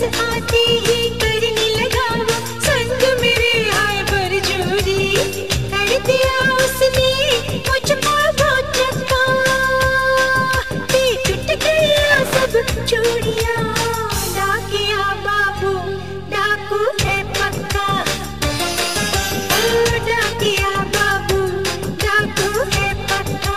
आते ही करने लगा वो संग मेरे आए बरजोरी। कर दिया उसने मुझको बहुत चक्का, टूट गया सब चूड़ियां। डाकिया बाबू डाकू है पक्का, डाकिया बाबू डाकू है पक्का।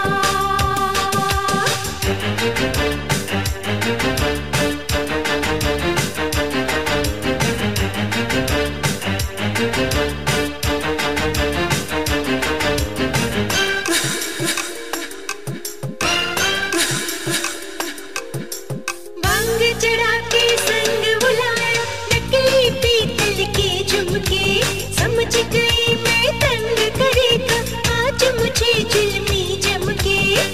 भंग चढ़ा के संग बुलाया, नकली पीतल के झुमके। समझ गई मैं तंग करेगा आज मुझे जुल्मी जमके।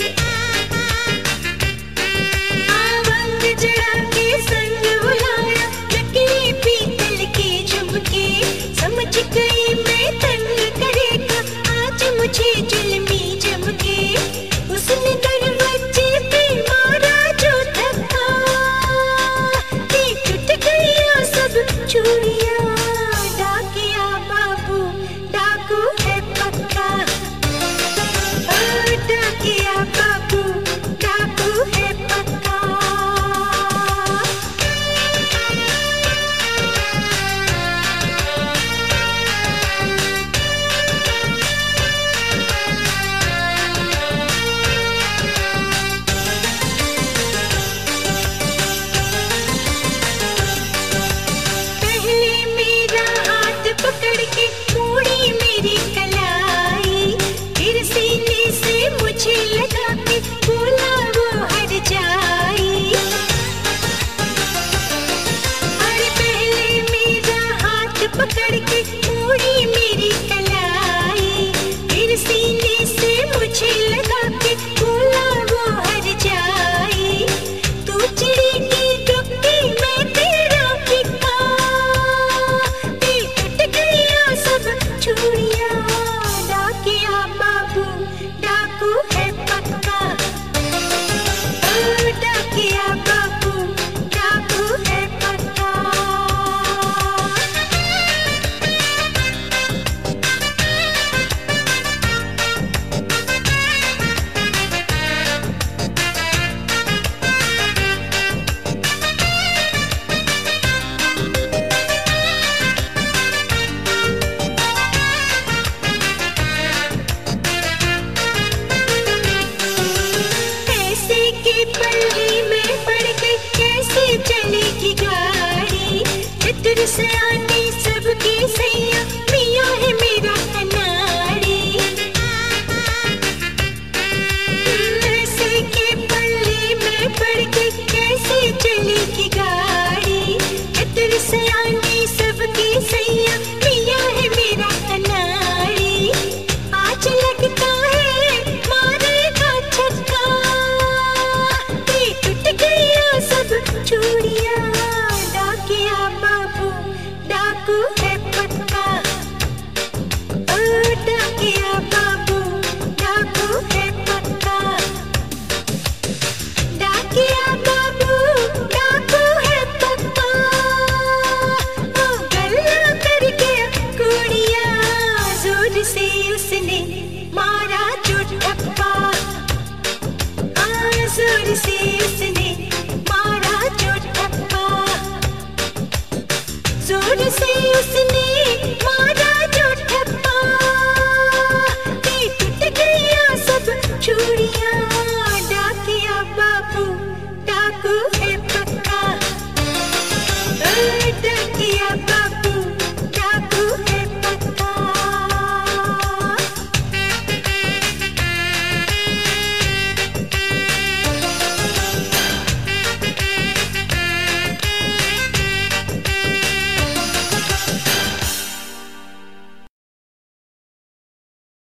भंग चढ़ा के संग बुलाया, नकली पीतल के झुमके। समझ गई मैं तंग करेगा आज मुझे जुल्मी जमके। उसने दरवाजे पे मारा जो धक्का, टूट गया सब चूड़ियां। डाकिया बाबू डाकू है पक्का, डाकिया बाबू डाकू है पक्का। पहले मेरा हाथ पकड़ के मोड़ी मेरी कलाई, फिर सीने से मुझे लगा के बोला वो हट जाई। अरे पहले मेरा हाथ पकड़ के मोड़ी मेरी कलाई, फिर सीने से मुझे लगा के बोला वो हट जाई। तू चिड़ेगी डुबकी मैं तेरा पिता, टूट गया सब चूड़ियां। डाकिया बाबू डाकू है पक्का, डाकिया बाबू डाकू है पक्का। ऐसे के पल्ले में पड़ गई कैसे चलेगी गाड़ी। चित्र से आने सबके सैया मियाँ है मेरा अनाड़ी। ऐसे के पल्ले में पड़ गई कैसे चलेगी गाड़ी। चित्र से आने सबके सैया मियाँ है मेरा अनाड़ी। आज लगता है मारेगा छक्का, टूट गया सब चूड़ियां। डाकिया बाबू डाकू है पक्का, डाकिया बाबू डाकू है पक्का। डाकिया बाबू डाकू है पक्का, गल्ला कर गया कुड़िया। जोर से उसने मारा जो ठप्पा, जोर से उसने मारा जो ठप्पा। जोर से उसने